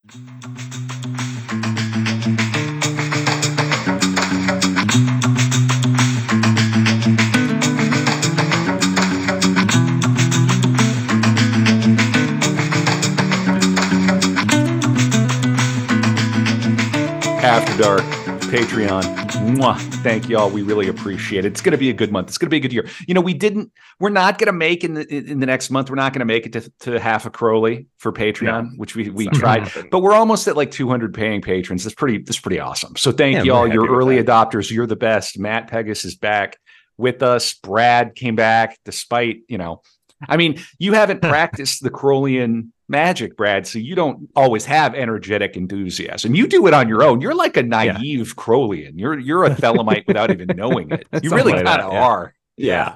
After Dark, Patreon. Mwah. Thank y'all. We really appreciate it. It's going to be a good month. It's going to be a good year. You know, we're not going to make in the next month. We're not going to make it to half a Crowley for Patreon, which we tried, but we're almost at like 200 paying patrons. That's pretty awesome. So thank y'all. You're early adopters. You're the best. Matt Pegas is back with us. Brad came back despite, you haven't practiced the Crowleyan magic, Brad, so you don't always have energetic enthusiasm. You do it on your own. You're like a naive Crowleyan. You're a Thelemite without even knowing it. You really kind of are. Yeah.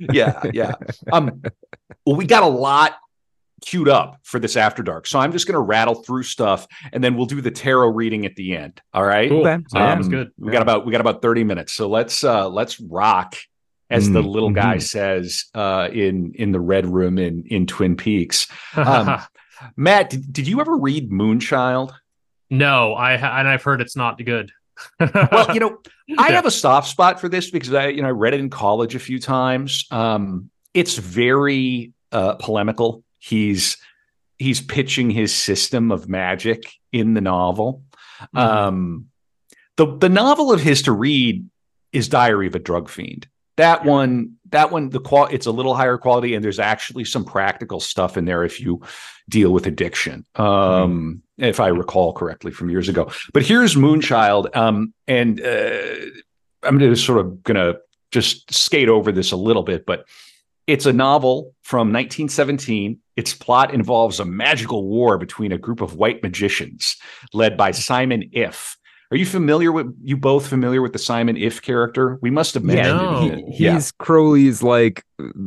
Well, we got a lot queued up for this After Dark, so I'm just going to rattle through stuff, and then we'll do the tarot reading at the end. All right. Cool. Sounds good. We got about 30 minutes, so let's rock. As the little guy says in the Red Room in Twin Peaks. Matt, did you ever read Moonchild? No, I've heard it's not good. Well, I have a soft spot for this because I read it in college a few times. It's very polemical. He's pitching his system of magic in the novel. The novel of his to read is Diary of a Drug Fiend. That one, it's a little higher quality, and there's actually some practical stuff in there if you deal with addiction, if I recall correctly from years ago. But here's Moonchild, and I'm gonna just skate over this a little bit, but it's a novel from 1917. Its plot involves a magical war between a group of white magicians led by Simon If. Are you both familiar with the Simon If character? We must have mentioned it. He's Crowley's like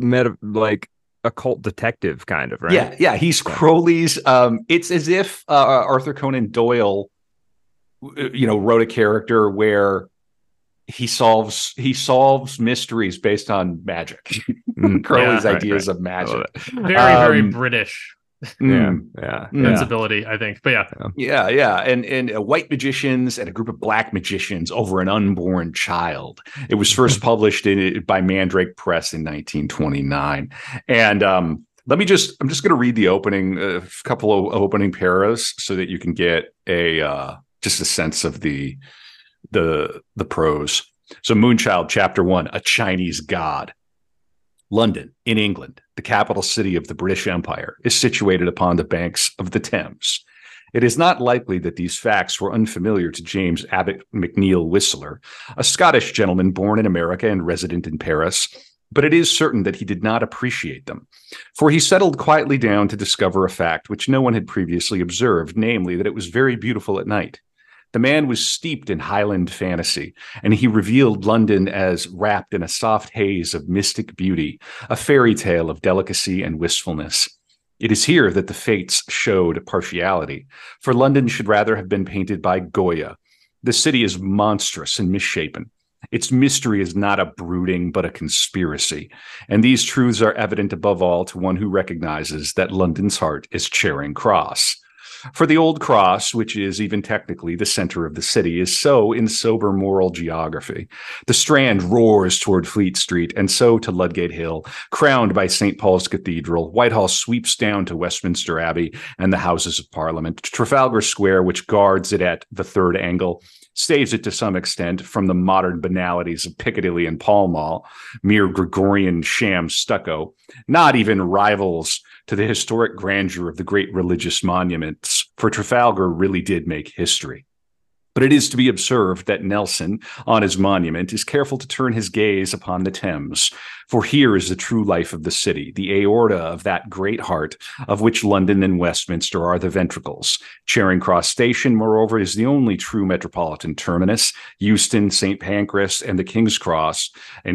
occult detective kind of, right? Yeah. He's Crowley's. It's as if Arthur Conan Doyle, wrote a character where he solves mysteries based on magic. Crowley's ideas of magic. Very British. Sensibility, I think, but and white magicians and a group of black magicians over an unborn child. It was first published by Mandrake Press in 1929, and I'm just going to read the opening, a couple of opening paras, so that you can get just a sense of the prose. So, Moonchild, Chapter 1: A Chinese God. London, in England, the capital city of the British Empire, is situated upon the banks of the Thames. It is not likely that these facts were unfamiliar to James Abbott McNeill Whistler, a Scottish gentleman born in America and resident in Paris, but it is certain that he did not appreciate them, for he settled quietly down to discover a fact which no one had previously observed, namely that it was very beautiful at night. The man was steeped in Highland fantasy, and he revealed London as wrapped in a soft haze of mystic beauty, a fairy tale of delicacy and wistfulness. It is here that the fates showed partiality, for London should rather have been painted by Goya. The city is monstrous and misshapen. Its mystery is not a brooding, but a conspiracy, and these truths are evident above all to one who recognizes that London's heart is Charing Cross. For the Old Cross, which is even technically the center of the city, is so in sober moral geography. The Strand roars toward Fleet Street, and so to Ludgate Hill, crowned by St. Paul's Cathedral. Whitehall sweeps down to Westminster Abbey and the Houses of Parliament. Trafalgar Square, which guards it at the third angle, saves it to some extent from the modern banalities of Piccadilly and Pall Mall, mere Gregorian sham stucco, not even rivals to the historic grandeur of the great religious monuments, for Trafalgar really did make history. But it is to be observed that Nelson, on his monument, is careful to turn his gaze upon the Thames, for here is the true life of the city, the aorta of that great heart of which London and Westminster are the ventricles. Charing Cross Station, moreover, is the only true metropolitan terminus. Euston, St. Pancras, and King's Cross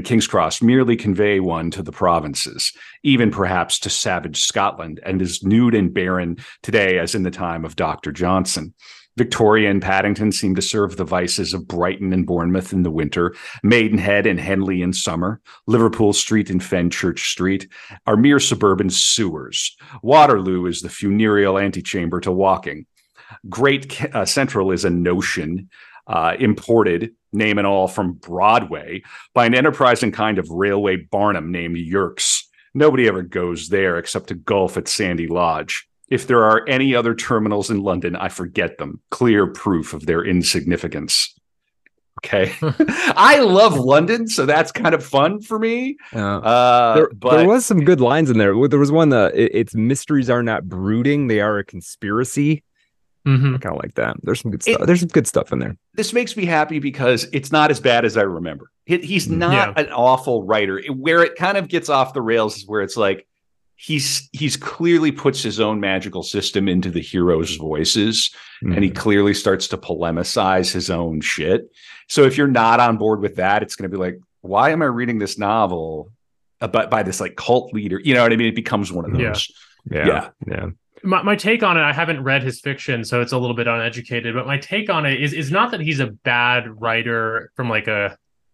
merely convey one to the provinces, even perhaps to savage Scotland, and is nude and barren today as in the time of Dr. Johnson. Victoria and Paddington seem to serve the vices of Brighton and Bournemouth in the winter, Maidenhead and Henley in summer, Liverpool Street and Fenchurch Street are mere suburban sewers. Waterloo is the funereal antechamber to Woking. Great Central is a notion imported, name and all, from Broadway by an enterprising kind of railway Barnum named Yerkes. Nobody ever goes there except to golf at Sandy Lodge. If there are any other terminals in London, I forget them. Clear proof of their insignificance. Okay. I love London, so that's kind of fun for me. There was some good lines in there. There was one, it's mysteries are not brooding, they are a conspiracy. Mm-hmm. I kind of like that. There's some good stuff. There's some good stuff in there. This makes me happy because it's not as bad as I remember. He's not an awful writer. Where it kind of gets off the rails is where it's like he's clearly puts his own magical system into the heroes' voices, and he clearly starts to polemicize his own shit. So if you're not on board with that, it's going to be like, why am I reading this novel by this like cult leader? You know what I mean? It becomes one of those. Yeah. My take on it, I haven't read his fiction, so it's a little bit uneducated, but my take on it is not that he's a bad writer from like on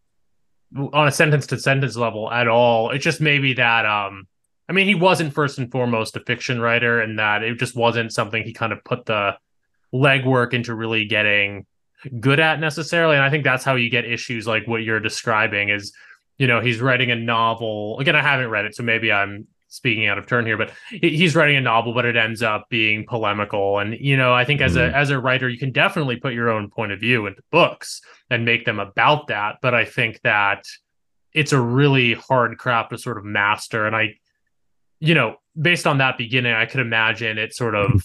a sentence to sentence level at all. It's just maybe that, I mean, he wasn't first and foremost a fiction writer, and that it just wasn't something he kind of put the legwork into really getting good at necessarily. And I think that's how you get issues like what you're describing is, you know, he's writing a novel. Again, I haven't read it, so maybe I'm speaking out of turn here, but he's writing a novel, but it ends up being polemical. And, you know, I think as a writer, you can definitely put your own point of view into books and make them about that. But I think that it's a really hard craft to sort of master. And you know, based on that beginning, I could imagine it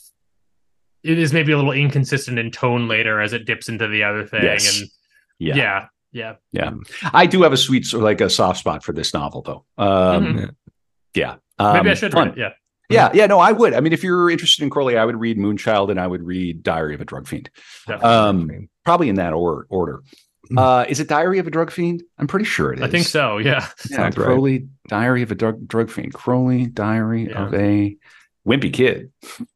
is maybe a little inconsistent in tone later as it dips into the other thing. Yes. And yeah. I do have a soft spot for this novel though. Yeah. Maybe I should read it. Yeah. No, I would. I mean, if you're interested in Crowley, I would read Moonchild and I would read Diary of a Drug Fiend. Probably in that order. Is it Diary of a Drug Fiend? I'm pretty sure it is. I think so. Yeah. Crowley, right. Diary of a Drug Fiend. Crowley, Diary of a Wimpy Kid.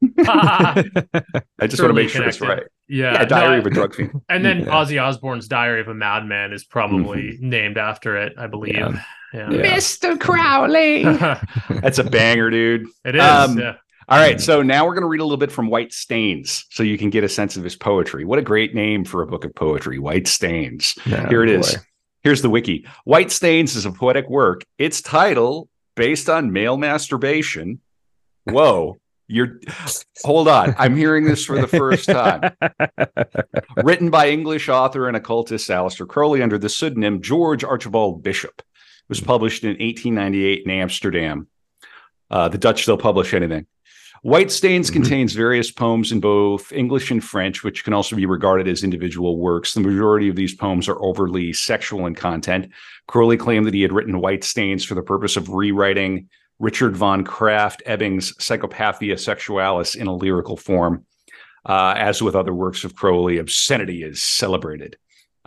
I just want to make sure it's right. Yeah, Diary of a Drug Fiend. And then Ozzy Osbourne's Diary of a Madman is probably named after it, I believe. Yeah. Mr. Crowley. That's a banger, dude. It is. All right, so now we're going to read a little bit from White Stains so you can get a sense of his poetry. What a great name for a book of poetry, White Stains. Here it is. Here's the wiki. White Stains is a poetic work. Its title, based on male masturbation. Whoa. Hold on. I'm hearing this for the first time. Written by English author and occultist Aleister Crowley under the pseudonym George Archibald Bishop. It was published in 1898 in Amsterdam. The Dutch still publish anything. White Stains contains various poems in both English and French, which can also be regarded as individual works. The majority of these poems are overly sexual in content. Crowley claimed that he had written White Stains for the purpose of rewriting Richard von Krafft-Ebing's Psychopathia Sexualis in a lyrical form. As with other works of Crowley, obscenity is celebrated.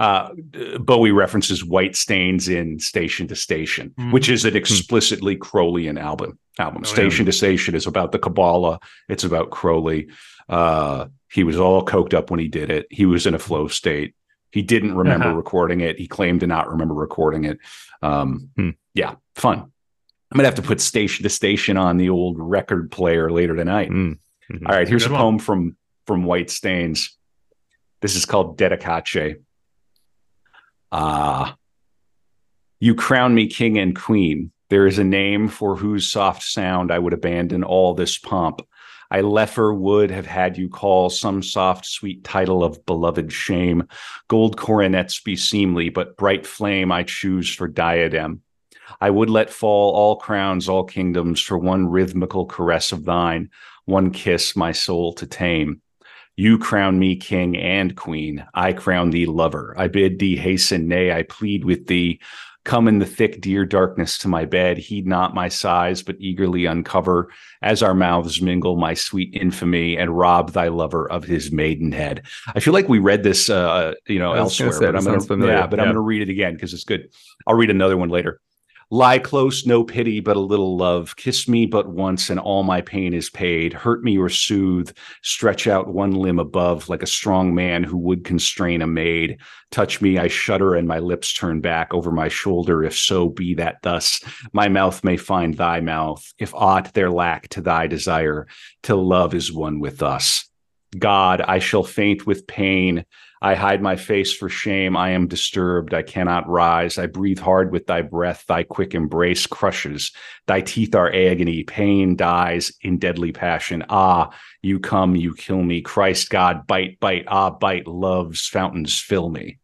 Bowie references White Stains in Station to Station, which is an explicitly Crowleyan album. Station to Station is about the Kabbalah. It's about Crowley. He was all coked up when he did it. He was in a flow state. He didn't remember recording it. He claimed to not remember recording it. Yeah, fun. I'm going to have to put Station to Station on the old record player later tonight. All right, here's a poem from White Stains. This is called Dedicace. You crown me king and queen. There is a name for whose soft sound I would abandon all this pomp. I liefer would have had you call some soft, sweet title of beloved shame. Gold coronets be seemly, but bright flame I choose for diadem. I would let fall all crowns, all kingdoms, for one rhythmical caress of thine, one kiss my soul to tame. You crown me king and queen. I crown thee lover. I bid thee hasten, nay, I plead with thee. Come in the thick, dear darkness to my bed. Heed not my sighs, but eagerly uncover, as our mouths mingle, my sweet infamy, and rob thy lover of his maidenhead. I feel like we read this, elsewhere. But I'm going to read it again because it's good. I'll read another one later. Lie close, no pity, but a little love. Kiss me but once, and all my pain is paid. Hurt me or soothe. Stretch out one limb above, like a strong man who would constrain a maid. Touch me, I shudder, and my lips turn back over my shoulder. If so be that thus my mouth may find thy mouth. If aught there lack to thy desire, till love is one with us. God, I shall faint with pain. I hide my face for shame. I am disturbed. I cannot rise. I breathe hard with thy breath. Thy quick embrace crushes. Thy teeth are agony. Pain dies in deadly passion. Ah, you come, you kill me. Christ God, bite, bite. Ah, bite. Love's fountains fill me.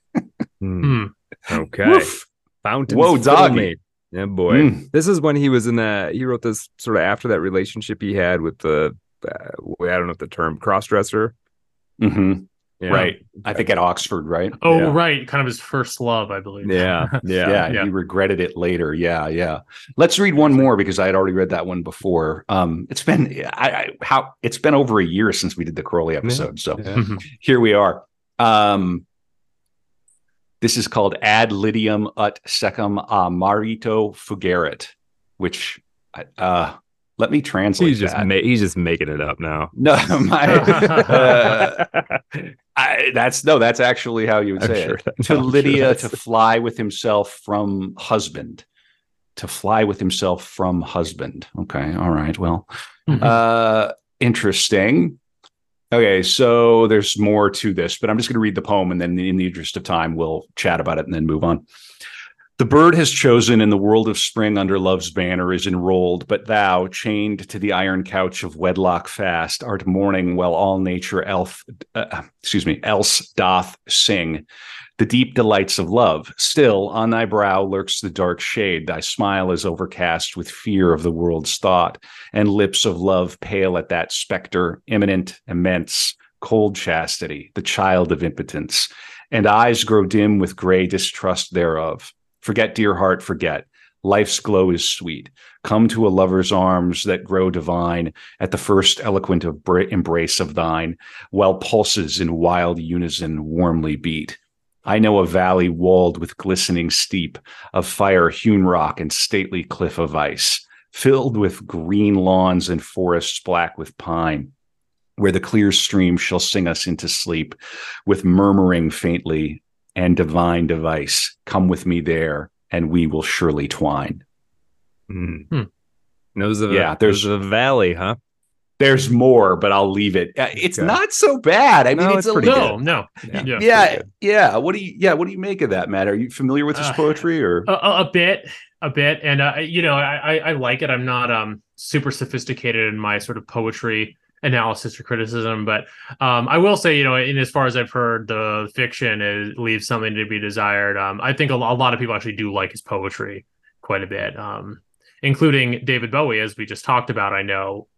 Okay. Woof. Fountains Whoa, fill doggy. me. Yeah, boy. This is when he was in he wrote this sort of after that relationship he had with the, I don't know if the term, crossdresser. Mm-hmm. Yeah. Right. I think at Oxford, right? Oh, Yeah. right. Kind of his first love, I believe. Yeah. He regretted it later. Yeah. Let's read one more because I had already read that one before. It's been it's been over a year since we did the Crowley episode. So here we are. This is called Ad Lidium ut Secum a Marito Fugaret, which let me translate. He's just making it up now. No, that's actually how you would say it. To Lydia, to fly with himself from husband. To fly with himself from husband. Okay, all right. Well, interesting. Okay, so there's more to this, but I'm just going to read the poem, and then in the interest of time, we'll chat about it and then move on. The bird has chosen, in the world of spring under love's banner is enrolled, but thou, chained to the iron couch of wedlock fast, art mourning while all nature else doth sing. The deep delights of love. Still, on thy brow lurks the dark shade. Thy smile is overcast with fear of the world's thought, and lips of love pale at that specter, imminent, immense, cold chastity, the child of impotence, and eyes grow dim with gray distrust thereof. Forget, dear heart, forget. Life's glow is sweet. Come to a lover's arms that grow divine at the first eloquent embrace of thine, while pulses in wild unison warmly beat. I know a valley walled with glistening steep of fire-hewn rock and stately cliff of ice, filled with green lawns and forests black with pine, where the clear stream shall sing us into sleep with murmuring faintly and divine device. Come with me there, and we will surely twine. There's a valley, huh? There's more, but I'll leave it. It's not so bad. I mean, it's pretty good. No. Yeah. What do you make of that, Matt? Are you familiar with his poetry, or a bit? And I like it. I'm not super sophisticated in my sort of poetry analysis or criticism, but I will say, in as far as I've heard, the fiction leaves something to be desired. I think a lot of people actually do like his poetry quite a bit, including David Bowie, as we just talked about. I know,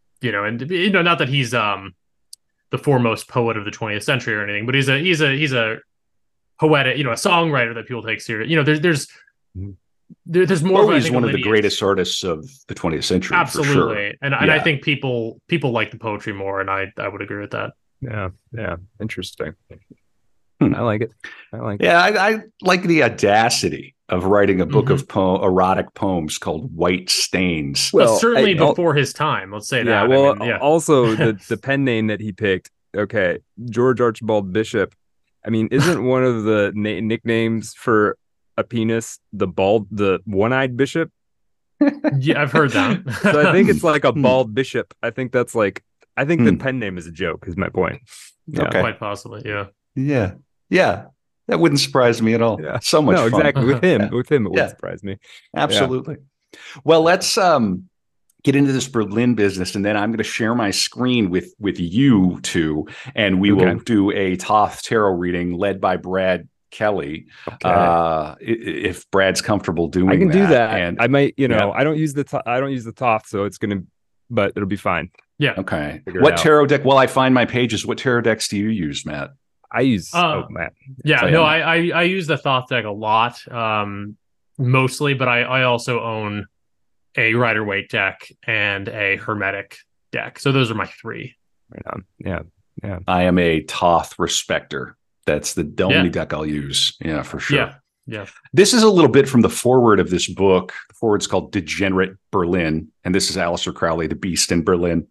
not that he's the foremost poet of the 20th century or anything, but he's a poetic, a songwriter that people take serious. There's more. Bowie's one of the greatest artists of the 20th century. Absolutely. For sure. And I think people like the poetry more, and I would agree with that. Yeah. Interesting. I like it. Yeah, I like the audacity of writing a book of erotic poems called White Stains. Well, certainly before his time. Let's say that. Well, also the pen name that he picked. Okay, George Archibald Bishop. I mean, isn't one of the nicknames for a penis the one-eyed bishop? Yeah, I've heard that. So I think it's like a bald bishop. I think the pen name is a joke, is my point. Yeah, okay. Quite possibly. Yeah. That wouldn't surprise me at all. Yeah. So much fun. Exactly. With him, it wouldn't surprise me. Absolutely. Yeah. Well, let's get into this Berlin business, and then I'm going to share my screen with you two, and we will do a Thoth tarot reading led by Brad Kelly. Okay. If Brad's comfortable doing that. I can do that. And I might, I don't use the Thoth, so but it'll be fine. Yeah. Okay. What tarot deck? While I find my pages, what tarot decks do you use, Matt? I use Matt. Yeah, I use the Thoth deck a lot, mostly, but I also own a Rider-Waite deck and a Hermetic deck. So those are my three. Right on. Yeah. I am a Thoth respecter. That's the only deck I'll use. Yeah, for sure. Yeah. This is a little bit from the foreword of this book. The foreword's called Degenerate Berlin, and this is Aleister Crowley, The Beast in Berlin,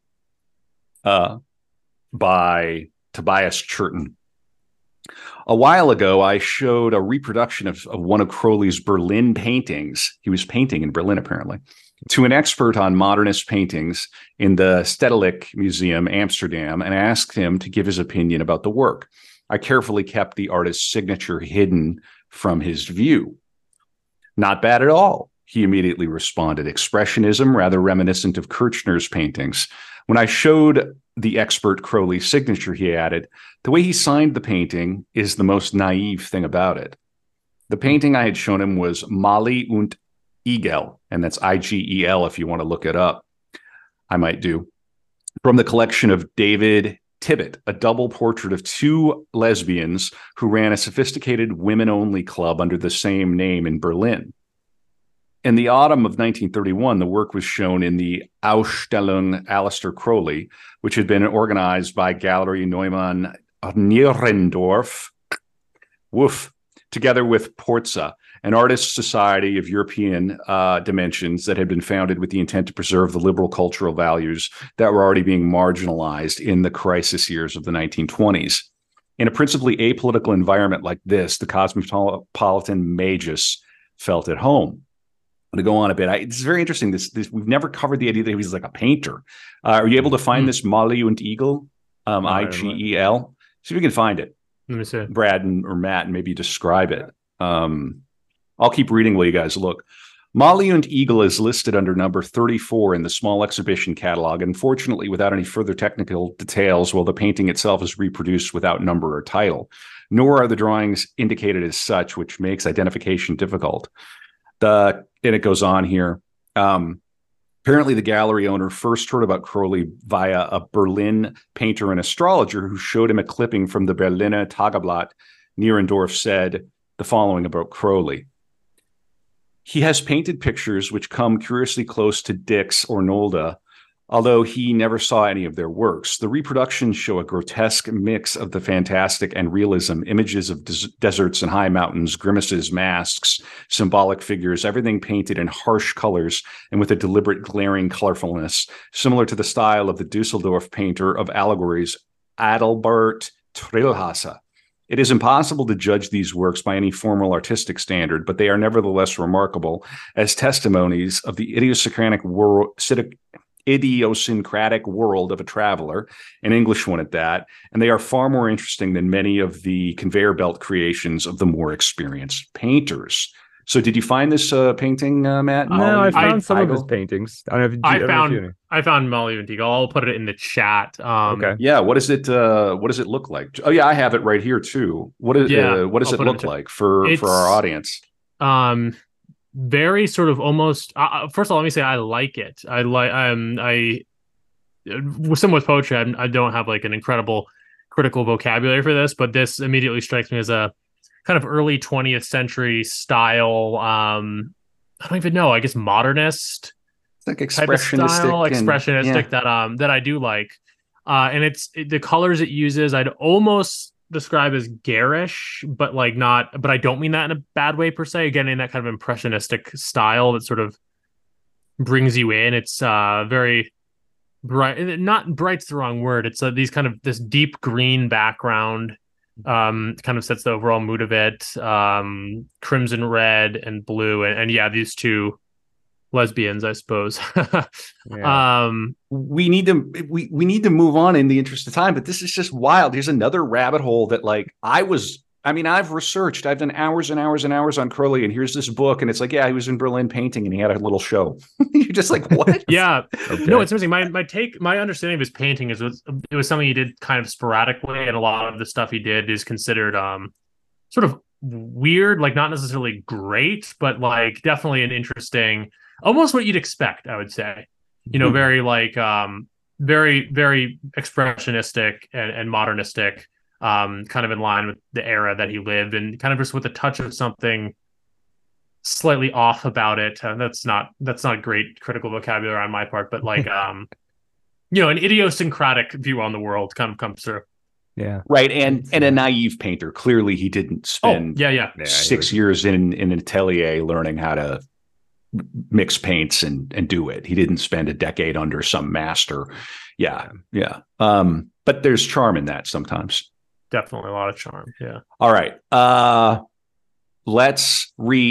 by Tobias Churton. A while ago, I showed a reproduction of one of Crowley's Berlin paintings. He was painting in Berlin, apparently, to an expert on modernist paintings in the Stedelijk Museum, Amsterdam, and asked him to give his opinion about the work. I carefully kept the artist's signature hidden from his view. Not bad at all, he immediately responded. Expressionism, rather reminiscent of Kirchner's paintings. When I showed the expert Crowley's signature, he added, the way he signed the painting is the most naive thing about it. The painting I had shown him was Mali und Igel, and that's Igel if you want to look it up. I might do. From the collection of David Tibet, a double portrait of two lesbians who ran a sophisticated women-only club under the same name in Berlin. In the autumn of 1931, the work was shown in the Ausstellung Aleister Crowley, which had been organized by Gallery Neumann Nierendorf, together with Porza, an artist society of European dimensions that had been founded with the intent to preserve the liberal cultural values that were already being marginalized in the crisis years of the 1920s. In a principally apolitical environment like this, the cosmopolitan magus felt at home. I'm going to go on a bit. It's very interesting. This we've never covered the idea that he was like a painter. Are you able to find this Mali und Igel? Igel. See if we can find it. Let me see. Brad or Matt, and maybe describe it. I'll keep reading while you guys look. Mali und Igel is listed under number 34 in the small exhibition catalog, unfortunately without any further technical details, while the painting itself is reproduced without number or title. Nor are the drawings indicated as such, which makes identification difficult. And it goes on here. Apparently, the gallery owner first heard about Crowley via a Berlin painter and astrologer who showed him a clipping from the Berliner Tageblatt. Nierendorf said the following about Crowley. He has painted pictures which come curiously close to Dix or Nolde, although he never saw any of their works. The reproductions show a grotesque mix of the fantastic and realism, images of deserts and high mountains, grimaces, masks, symbolic figures, everything painted in harsh colors and with a deliberate glaring colorfulness, similar to the style of the Dusseldorf painter of allegories, Adalbert Trillhase. It is impossible to judge these works by any formal artistic standard, but they are nevertheless remarkable as testimonies of the idiosyncratic world of a traveler, an English one at that, and they are far more interesting than many of the conveyor belt creations of the more experienced painters. So did you find this painting, Matt? No, I found some of his paintings. I found Mali und Igel. I'll put it in the chat. Okay. Yeah, what does it look like? Oh yeah, I have it right here too. What does it look like for our audience? Very sort of almost first of all, let me say I like it. With some with poetry, I don't have like an incredible critical vocabulary for this, but this immediately strikes me as a kind of early 20th century style. I don't even know, I guess modernist. It's like expressionistic that I do like. And it's the colors it uses, I'd almost describe as garish, but I don't mean that in a bad way per se. Again, in that kind of impressionistic style that sort of brings you in. It's very bright. Not bright's the wrong word. It's this deep green background. Kind of sets the overall mood of it. Crimson, red, and blue, and yeah, these two lesbians, I suppose. Yeah. We need to move on in the interest of time, but this is just wild. Here's another rabbit hole that I've researched. I've done hours and hours and hours on Crowley, and here's this book, and it's like, yeah, he was in Berlin painting, and he had a little show. You're just like, what? Yeah. Okay. No, it's interesting. My understanding of his painting is it was something he did kind of sporadically, and a lot of the stuff he did is considered sort of weird, like not necessarily great, but like definitely an interesting, almost what you'd expect, I would say. Very like very, very expressionistic and modernistic. Kind of in line with the era that he lived, and kind of just with a touch of something slightly off about it. That's not great critical vocabulary on my part, but like an idiosyncratic view on the world kind of comes through. Yeah, right. And a naive painter. Clearly, he didn't spend 6 years in an atelier learning how to mix paints and do it. He didn't spend a decade under some master. Yeah. But there's charm in that sometimes. Definitely a lot of charm. Yeah. All right. Let's read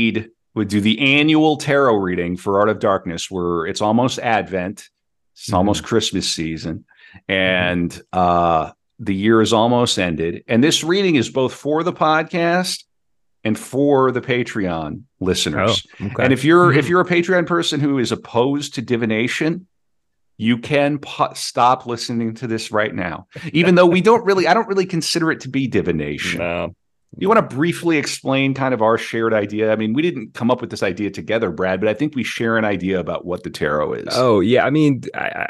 would do the annual tarot reading for Art of Darkness, where it's almost Advent, it's almost Christmas season, and the year is almost ended. And this reading is both for the podcast and for the Patreon listeners. Oh, okay. And if you're a Patreon person who is opposed to divination, you can stop listening to this right now, even though I don't really consider it to be divination. No. You want to briefly explain kind of our shared idea? I mean, we didn't come up with this idea together, Brad, but I think we share an idea about what the tarot is. Oh, yeah. I mean,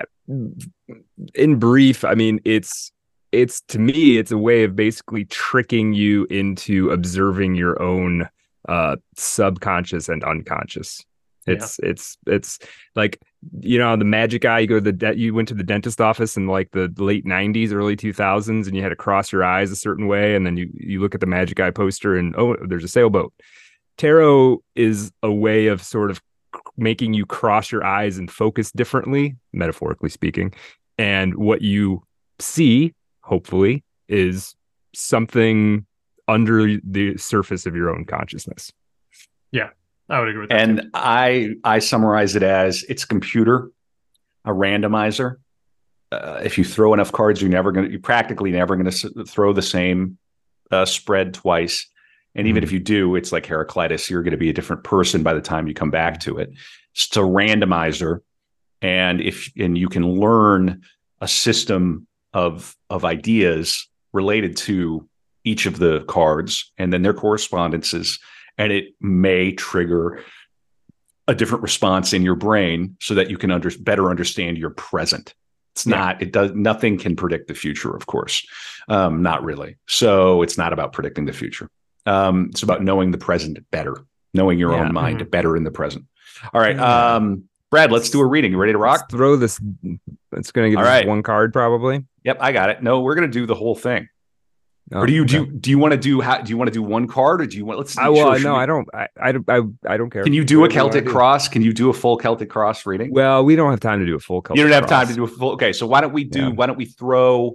in brief, I mean, it's to me, it's a way of basically tricking you into observing your own subconscious and unconscious. It's like, the magic eye. You went to the dentist office in like the late 90s, early 2000s, and you had to cross your eyes a certain way, and then you look at the magic eye poster and, oh, there's a sailboat. Tarot is a way of sort of making you cross your eyes and focus differently, metaphorically speaking, and what you see, hopefully, is something under the surface of your own consciousness. Yeah, I would agree with that. And too. I summarize it as it's a computer, a randomizer. If you throw enough cards, you're practically never going to throw the same spread twice. And even if you do, it's like Heraclitus, you're going to be a different person by the time you come back to it. It's a randomizer. And you can learn a system of ideas related to each of the cards and then their correspondences, and it may trigger a different response in your brain so that you can better understand your present. Nothing can predict the future, of course. Not really. So it's not about predicting the future. It's about knowing the present better, knowing your own mind better in the present. All right. Brad, let's do a reading. You ready to rock? Let's throw this. It's going to give us one card, probably. Yep, I got it. No, we're going to do the whole thing. Oh, or do you want to do one card, or do you want? Let's. I don't care. Can you do a Celtic Cross? Can you do a full Celtic Cross reading? Well, we don't have time to do a full Celtic. You don't have time to do a full. Okay, so why don't we throw?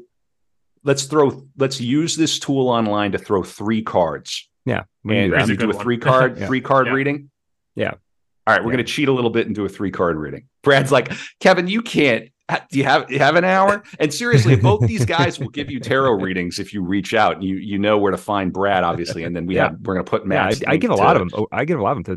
Let's use this tool online to throw 3 cards. Yeah, and do a 3-card reading. Yeah. All right, we're going to cheat a little bit and do a 3-card reading. Brad's like, Kevin, you can't. Do you have an hour? And seriously, both these guys will give you tarot readings if you reach out. You know where to find Brad, obviously, and then we're going to put Matt. I give a lot of them. Oh, I give a lot of them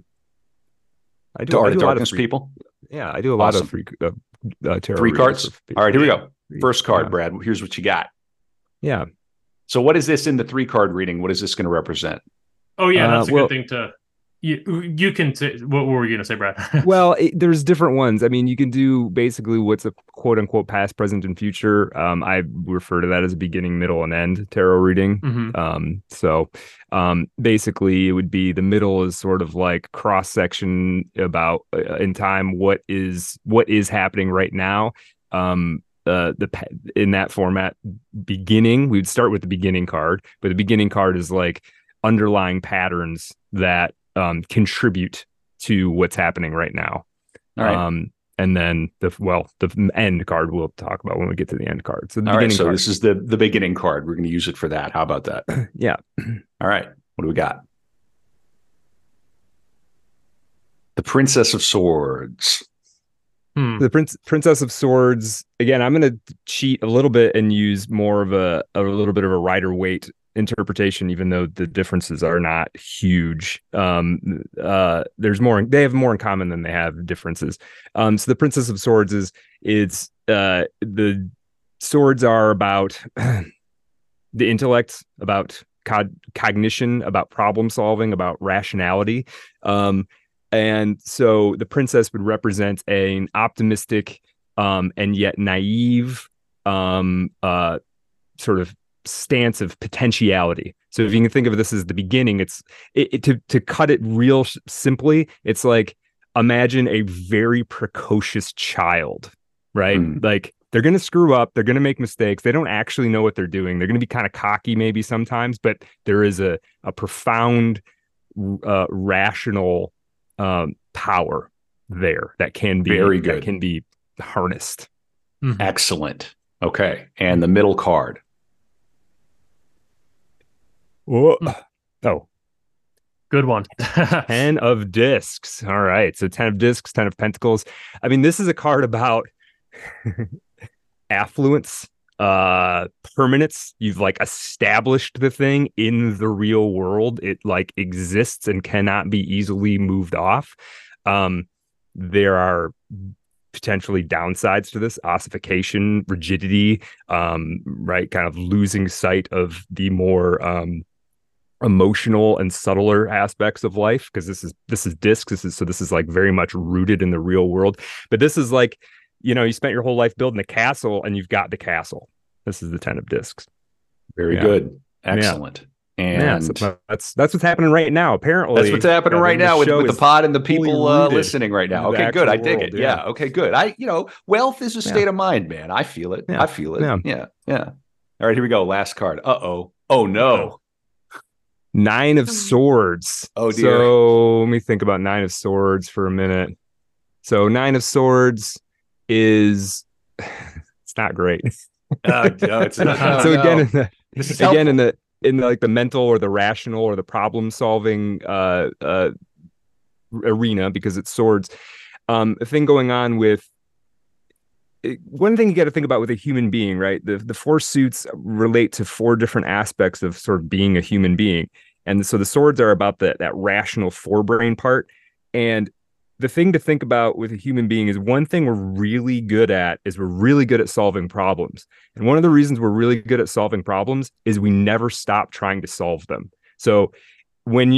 to Art of Darkness people. Yeah, I do a lot of free tarot. 3 cards. All right, here we go. First card, Brad. Here's what you got. Yeah. So what is this in the 3-card reading? What is this going to represent? Oh yeah, that's a good thing to. You can say, what were you going to say, Brad? Well, there's different ones. I mean, you can do basically what's a quote unquote past, present, and future. I refer to that as a beginning, middle, and end tarot reading. So basically, it would be the middle is sort of like cross section about in time what is happening right now. In that format, beginning, we'd start with the beginning card, but the beginning card is like underlying patterns that contribute to what's happening right now. All right. And then the end card we'll talk about when we get to the end card. So so this is the beginning card. We're going to use it for that. How about that? Yeah. All right. What do we got? The Princess of Swords. The Princess of Swords. Again, I'm going to cheat a little bit and use more of a little bit of a Rider-Waite interpretation, even though the differences are not huge. There's more. They have more in common than they have differences. So the Princess of Swords the swords are about the intellect, about cognition, about problem solving, about rationality. And so the princess would represent an optimistic and yet naive sort of stance of potentiality. So if you can think of this as the beginning, to cut it real simply, it's like, imagine a very precocious child, right? Like they're going to screw up. They're going to make mistakes. They don't actually know what they're doing. They're going to be kind of cocky maybe sometimes, but there is a profound rational power there that can be very good. That can be harnessed. Excellent. Okay. And the middle card. Oh, Good one. 10 of discs. All right. So 10 of discs, 10 of pentacles. I mean, this is a card about affluence, permanence. You've like established the thing in the real world. It like exists and cannot be easily moved off. There are potentially downsides to this: ossification, rigidity, right? Kind of losing sight of the more emotional and subtler aspects of life, because this is discs. This is like very much rooted in the real world. But this is like, you know, you spent your whole life building a castle and you've got the castle. This is the 10 of discs. Very good. Excellent. And so that's what's happening right now. Apparently, that's what's happening right now with the pod and the people listening right now. Okay, good. I dig it. Yeah. Okay, good. Wealth is a state of mind, man. I feel it. I feel it. Yeah. All right, here we go. Last card. Oh no. 9 of Swords. Oh dear. So let me think about 9 of Swords for a minute. So 9 of Swords is it's not great. No, it's not. So again, in like the mental or the rational or the problem solving arena, because it's swords. A thing going on with one thing you got to think about with a human being, right? The 4 suits relate to 4 different aspects of sort of being a human being. And so the swords are about that rational forebrain part. And the thing to think about with a human being is, one thing we're really good at is we're really good at solving problems. And one of the reasons we're really good at solving problems is we never stop trying to solve them. So when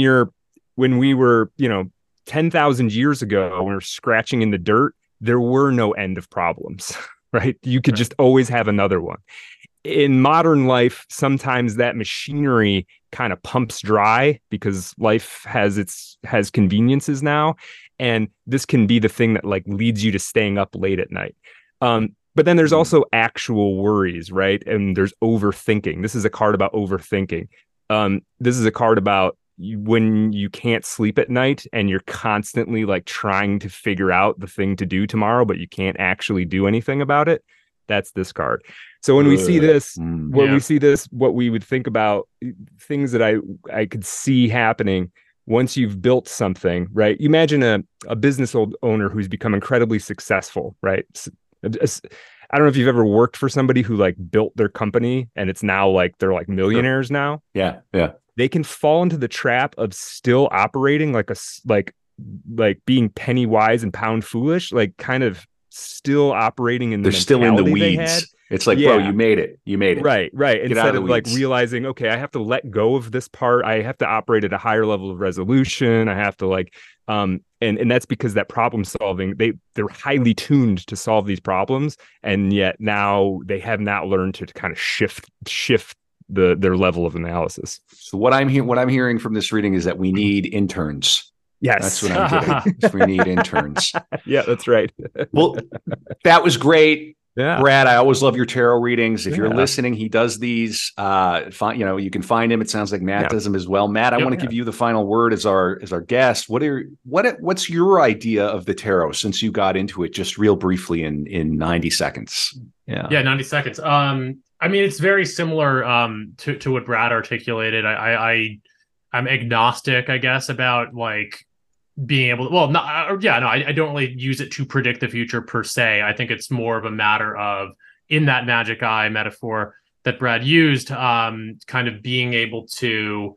we were, 10,000 years ago, when we were scratching in the dirt, there were no end of problems, right? You could just always have another one. In modern life, sometimes that machinery kind of pumps dry because life has conveniences now. And this can be the thing that like leads you to staying up late at night. But then there's also actual worries, right? And there's overthinking. This is a card about overthinking. This is a card about when you can't sleep at night and you're constantly like trying to figure out the thing to do tomorrow, but you can't actually do anything about it. That's this card. So when we see this, what we would think about things that I could see happening once you've built something, right? You imagine a business owner who's become incredibly successful, right? I don't know if you've ever worked for somebody who like built their company and it's now like they're like millionaires now. Yeah. They can fall into the trap of still operating like being penny wise and pound foolish, like kind of still operating in the they're still in the weeds. It's like, bro, you made it. Right. Get Instead of like weeds. realizing, okay, I have to let go of this part. I have to operate at a higher level of resolution. I have to like, and that's because that problem solving, they're highly tuned to solve these problems. And yet now they have not learned to kind of shift their level of analysis. So what I'm hearing from this reading is that we need interns. Yes. That's what I'm getting. We need interns. Yeah, that's right. Well, that was great. Yeah. Brad, I always love your tarot readings. If you're listening, he does these. You can find him. It sounds like Matt does them as well. Matt, I want to give you the final word as our guest. What's your idea of the tarot since you got into it just real briefly in 90 seconds? Yeah, 90 seconds. I mean, it's very similar to what Brad articulated. I'm agnostic, I guess, about like being able to, I don't really use it to predict the future per se. I think it's more of a matter of, in that magic eye metaphor that Brad used, kind of being able to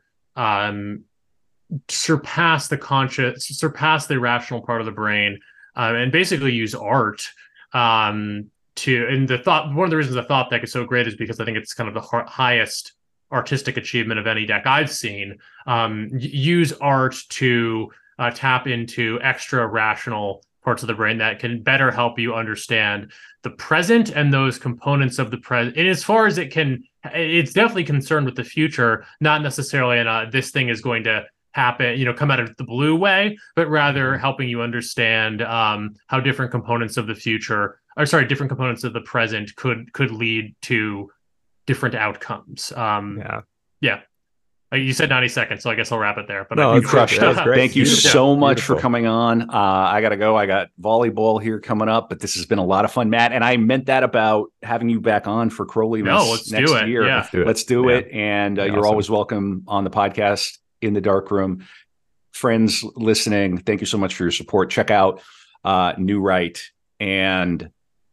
surpass the rational part of the brain, and basically use art one of the reasons the thought deck is so great is because I think it's kind of the highest artistic achievement of any deck I've seen. Use art to tap into extra rational parts of the brain that can better help you understand the present and those components of the present. And as far as it's definitely concerned with the future, not necessarily in this thing is going to happen, come out of the blue way, but rather helping you understand how different components of the different components of the present could lead to different outcomes. Yeah. You said 90 seconds, so I guess I'll wrap it there. But you crushed it. Thank you so much Beautiful. for coming on. I got to go. I got volleyball here coming up, but this has been a lot of fun, Matt. And I meant that about having you back on for Crowley next year. Yeah. Let's do it. And you're always welcome on the podcast in the dark room. friends listening, thank you so much for your support. Check out New Right and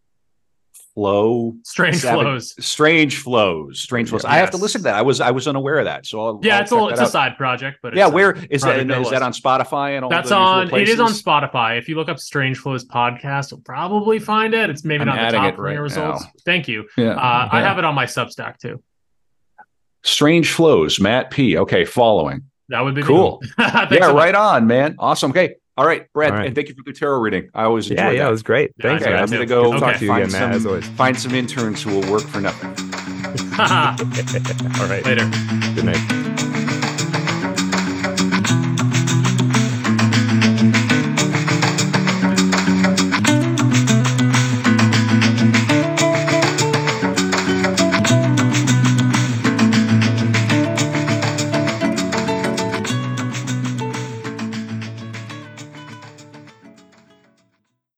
Strange Flows. Strange Flows. I have to listen to that. I was unaware of that. So I'll it's a side project, but where is that? Is that on Spotify and all? That's it is on Spotify. If you look up Strange Flows podcast, you'll probably find it. It's maybe not the top results. Thank you. I have it on my Substack too. Strange Flows, Matt P. Okay, following. That would be cool. Right on, man. Awesome. Okay. All right, Brad, and thank you for the tarot reading. I always enjoyed that. Yeah, it was great. Thanks, I'm going to go talk to you again, Matt, as always. Find some interns who will work for nothing. All right. Later. Good night.